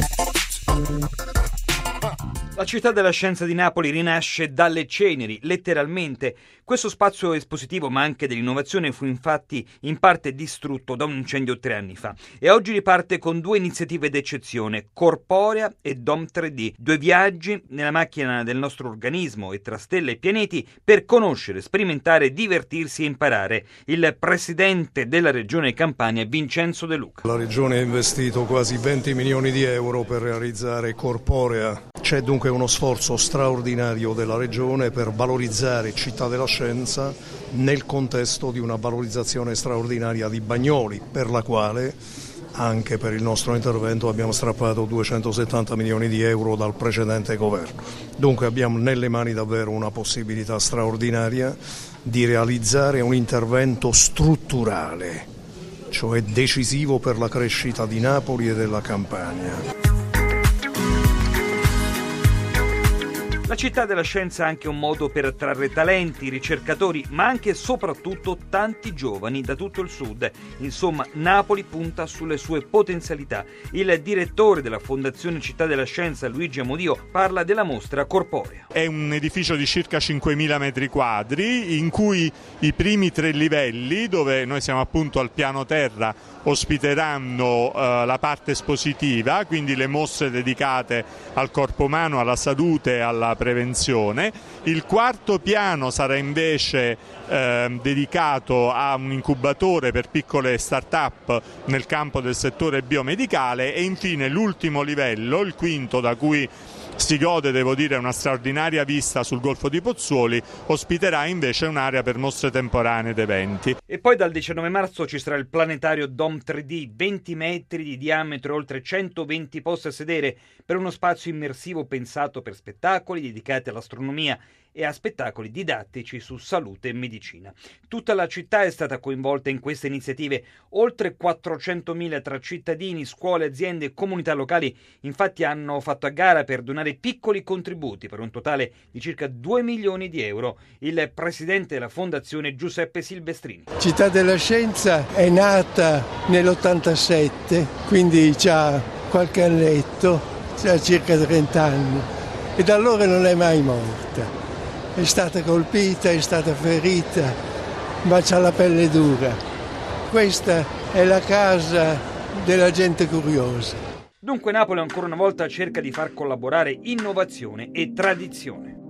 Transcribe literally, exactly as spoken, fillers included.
La città della scienza di Napoli rinasce dalle ceneri, letteralmente. Questo spazio espositivo, ma anche dell'innovazione, fu infatti in parte distrutto da un incendio tre anni fa. E oggi riparte con due iniziative d'eccezione, Corporea e Dom tre D, due viaggi nella macchina del nostro organismo e tra stelle e pianeti per conoscere, sperimentare, divertirsi e imparare. Il presidente della regione Campania è Vincenzo De Luca. La regione ha investito quasi venti milioni di euro per realizzare Corporea. C'è dunque uno sforzo straordinario della Regione per valorizzare Città della Scienza nel contesto di una valorizzazione straordinaria di Bagnoli, per la quale anche per il nostro intervento abbiamo strappato duecentosettanta milioni di euro dal precedente governo. Dunque abbiamo nelle mani davvero una possibilità straordinaria di realizzare un intervento strutturale, cioè decisivo per la crescita di Napoli e della Campania. La città della scienza è anche un modo per attrarre talenti, ricercatori, ma anche e soprattutto tanti giovani da tutto il sud. Insomma, Napoli punta sulle sue potenzialità. Il direttore della Fondazione Città della Scienza, Luigi Amodio, parla della mostra Corporea. È un edificio di circa cinquemila metri quadri in cui i primi tre livelli, dove noi siamo appunto al piano terra, ospiteranno eh, la parte espositiva, quindi le mostre dedicate al corpo umano, alla salute e alla prevenzione. Il quarto piano sarà invece eh, dedicato a un incubatore per piccole start-up nel campo del settore biomedicale e infine l'ultimo livello, il quinto, da cui si gode, devo dire, una straordinaria vista sul Golfo di Pozzuoli, ospiterà invece un'area per mostre temporanee ed eventi. E poi dal diciannove marzo ci sarà il planetario Dom tre D, venti metri di diametro, oltre centoventi posti a sedere, per uno spazio immersivo pensato per spettacoli dedicati all'astronomia e a spettacoli didattici su salute e medicina. Tutta la città è stata coinvolta in queste iniziative, oltre quattrocentomila tra cittadini, scuole, aziende e comunità locali, infatti hanno fatto a gara per donare piccoli contributi per un totale di circa due milioni di euro. Il presidente della fondazione Giuseppe Silvestrini. Città della Scienza è nata nell'ottantasette, quindi già qualche annetto, già circa trenta anni, e da allora non è mai morta. È stata colpita, è stata ferita, ma c'ha la pelle dura. Questa è la casa della gente curiosa. Dunque Napoli ancora una volta cerca di far collaborare innovazione e tradizione.